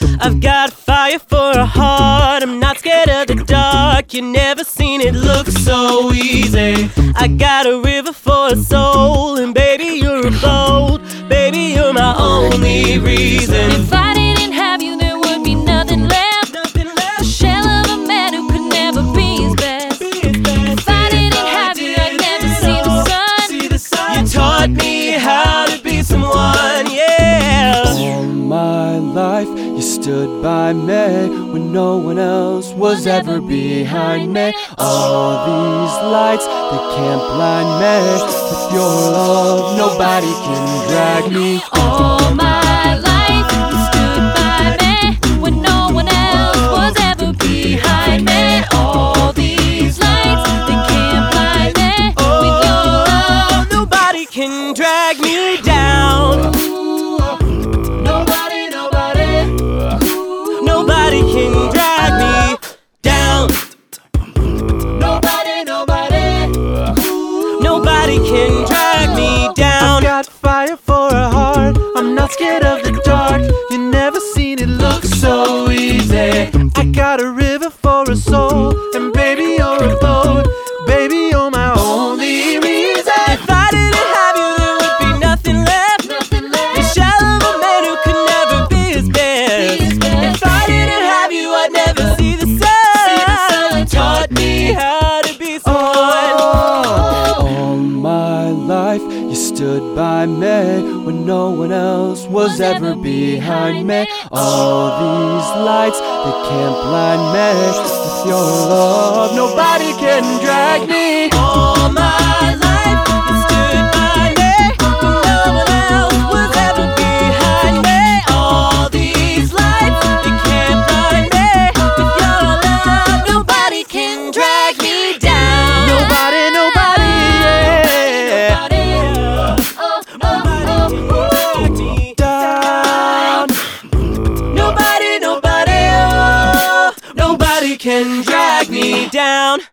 I've got fire for a heart, I'm not scared of the dark. You never seen it look so easy. I got a river for a soul, and baby you're a boat. Baby you're my only reason. If I didn't have you, there would be nothing left. A shell of a man who could never be his best. If I didn't have you, I'd never see the sun. You taught me how to be someone, yeah. All my life you stood by me when no one else was ever behind me. All these lights, they can't blind me. With your love, nobody can drag me. All my life you stood by me when no one else was ever behind me. All these lights, they can't blind me. With your love, nobody can drag me down. Nobody can drag me down. Nobody can drag me down. I've got fire for a heart, I'm not scared of the dark. You never seen it look so easy. I got a river for a soul, and baby you're a boat. Baby you're my only reason. If I didn't have you, there would be nothing left. The shell of a man who could never be his best. If I didn't have you, I'd never see the sun. Taught me how to be someone. All my life you stood by me when no one else was ever behind me. All these lights, they can't blind me. With your love, nobody can drag me. All my life you stood by me when no one else was ever behind me. All these lights, they can't blind me. With your love, nobody can drag me down. Nobody, yeah. Nobody can drag me down.